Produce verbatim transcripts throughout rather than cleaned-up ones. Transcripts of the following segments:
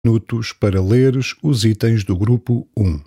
Minutos para leres os itens do grupo um.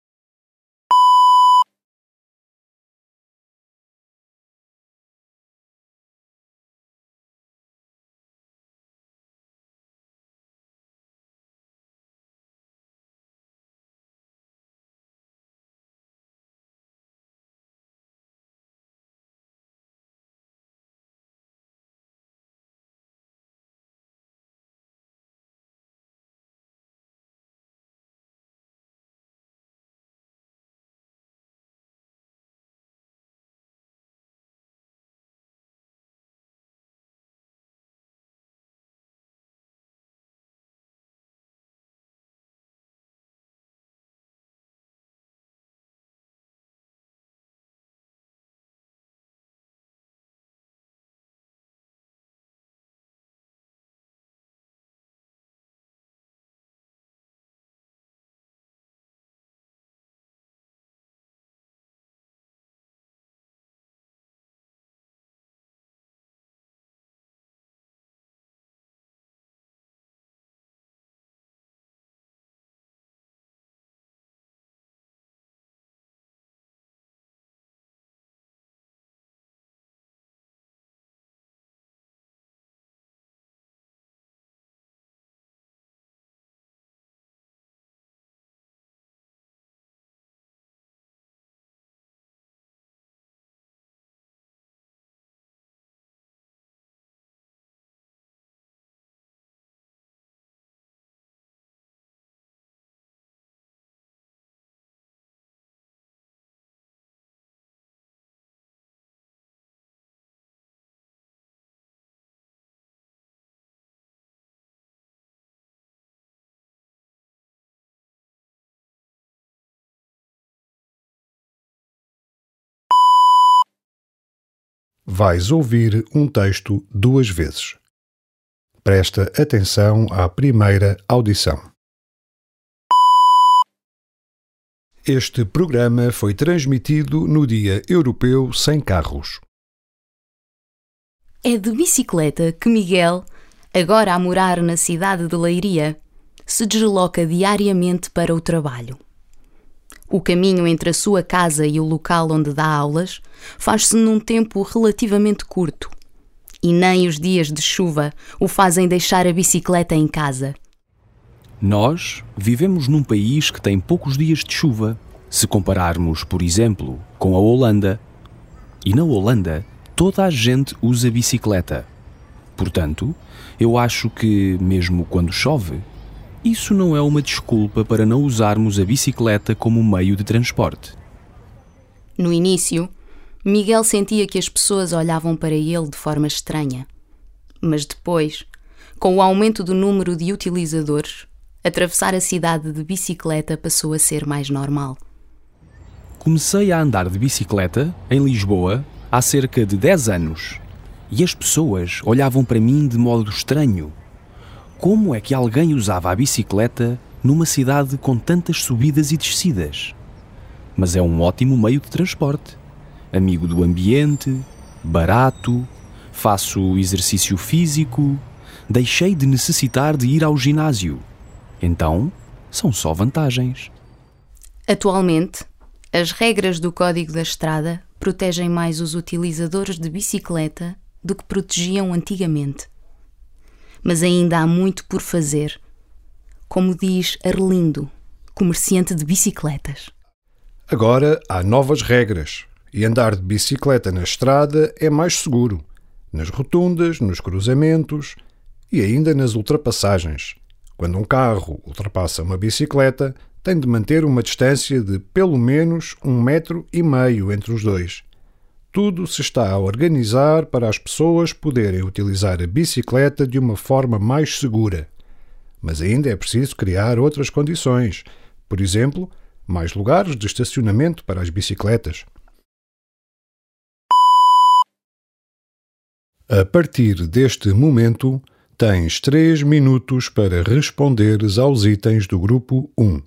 Vais ouvir um texto duas vezes. Presta atenção à primeira audição. Este programa foi transmitido no Dia Europeu Sem Carros. É de bicicleta que Miguel, agora a morar na cidade de Leiria, se desloca diariamente para o trabalho. O caminho entre a sua casa e o local onde dá aulas faz-se num tempo relativamente curto, e nem os dias de chuva o fazem deixar a bicicleta em casa. Nós vivemos num país que tem poucos dias de chuva, se compararmos, por exemplo, com a Holanda. E na Holanda, toda a gente usa bicicleta. Portanto, eu acho que, mesmo quando chove, isso não é uma desculpa para não usarmos a bicicleta como meio de transporte. No início, Miguel sentia que as pessoas olhavam para ele de forma estranha. Mas depois, com o aumento do número de utilizadores, atravessar a cidade de bicicleta passou a ser mais normal. Comecei a andar de bicicleta, em Lisboa, há cerca de dez anos. E as pessoas olhavam para mim de modo estranho. Como é que alguém usava a bicicleta numa cidade com tantas subidas e descidas? Mas é um ótimo meio de transporte. Amigo do ambiente, barato, faço exercício físico, deixei de necessitar de ir ao ginásio. Então, são só vantagens. Atualmente, as regras do Código da Estrada protegem mais os utilizadores de bicicleta do que protegiam antigamente. Mas ainda há muito por fazer, como diz Arlindo, comerciante de bicicletas. Agora há novas regras e andar de bicicleta na estrada é mais seguro, nas rotundas, nos cruzamentos e ainda nas ultrapassagens. Quando um carro ultrapassa uma bicicleta, tem de manter uma distância de pelo menos um metro e meio entre os dois. Tudo se está a organizar para as pessoas poderem utilizar a bicicleta de uma forma mais segura. Mas ainda é preciso criar outras condições. Por exemplo, mais lugares de estacionamento para as bicicletas. A partir deste momento, tens três minutos para responderes aos itens do grupo um.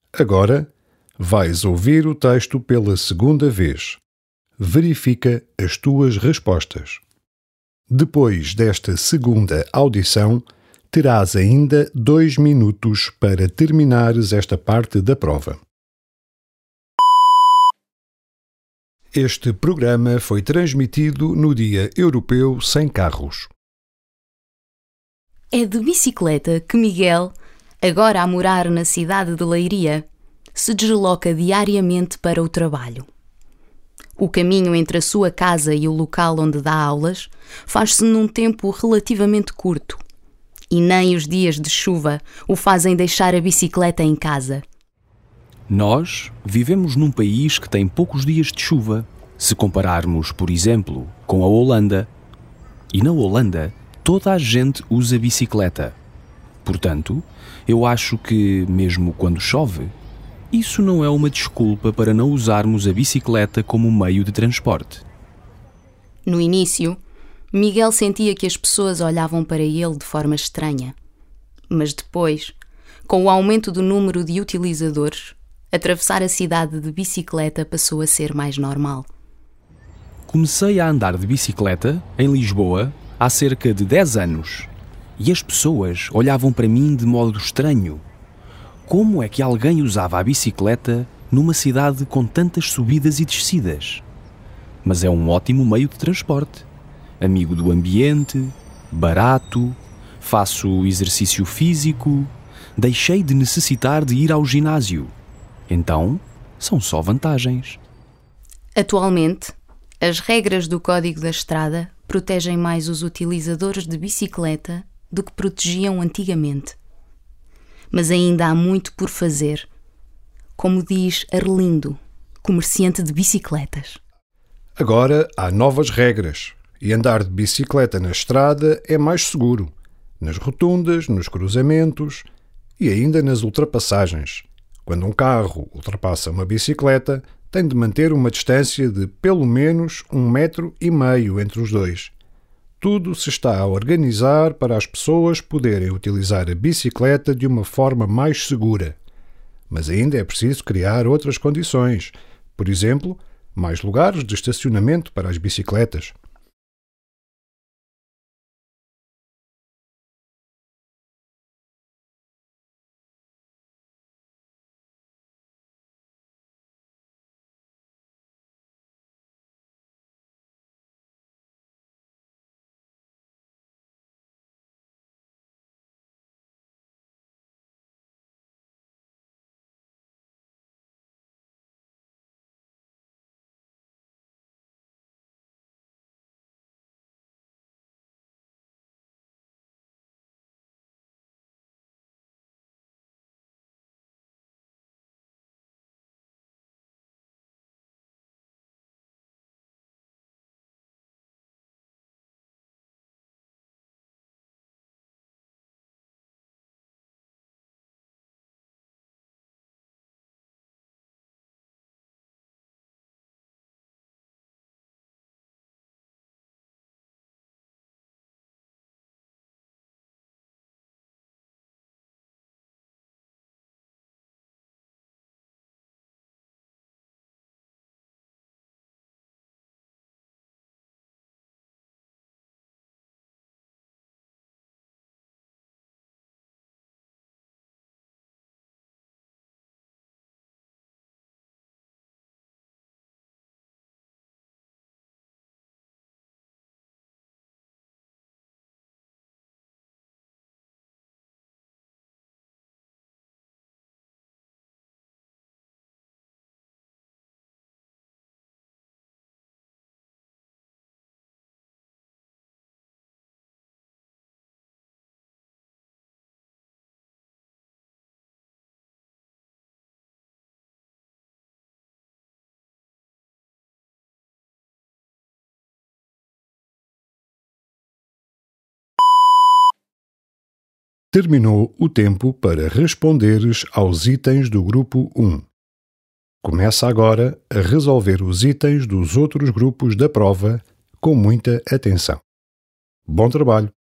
Agora, vais ouvir o texto pela segunda vez. Verifica as tuas respostas. Depois desta segunda audição, terás ainda dois minutos para terminares esta parte da prova. Este programa foi transmitido no Dia Europeu Sem Carros. É de bicicleta que Miguel, agora a morar na cidade de Leiria, se desloca diariamente para o trabalho. O caminho entre a sua casa e o local onde dá aulas faz-se num tempo relativamente curto, e nem os dias de chuva o fazem deixar a bicicleta em casa. Nós vivemos num país que tem poucos dias de chuva, se compararmos, por exemplo, com a Holanda. E na Holanda, toda a gente usa bicicleta. Portanto, eu acho que, mesmo quando chove, isso não é uma desculpa para não usarmos a bicicleta como meio de transporte. No início, Miguel sentia que as pessoas olhavam para ele de forma estranha. Mas depois, com o aumento do número de utilizadores, atravessar a cidade de bicicleta passou a ser mais normal. Comecei a andar de bicicleta, em Lisboa, há cerca de dez anos. E as pessoas olhavam para mim de modo estranho. Como é que alguém usava a bicicleta numa cidade com tantas subidas e descidas? Mas é um ótimo meio de transporte. Amigo do ambiente, barato, faço exercício físico, deixei de necessitar de ir ao ginásio. Então, são só vantagens. Atualmente, as regras do Código da Estrada protegem mais os utilizadores de bicicleta do que protegiam antigamente. Mas ainda há muito por fazer, como diz Arlindo, comerciante de bicicletas. Agora há novas regras e andar de bicicleta na estrada é mais seguro, nas rotundas, nos cruzamentos e ainda nas ultrapassagens. Quando um carro ultrapassa uma bicicleta, tem de manter uma distância de pelo menos um metro e meio entre os dois. Tudo se está a organizar para as pessoas poderem utilizar a bicicleta de uma forma mais segura. Mas ainda é preciso criar outras condições. Por exemplo, mais lugares de estacionamento para as bicicletas. Terminou o tempo para responderes aos itens do grupo um. Começa agora a resolver os itens dos outros grupos da prova com muita atenção. Bom trabalho!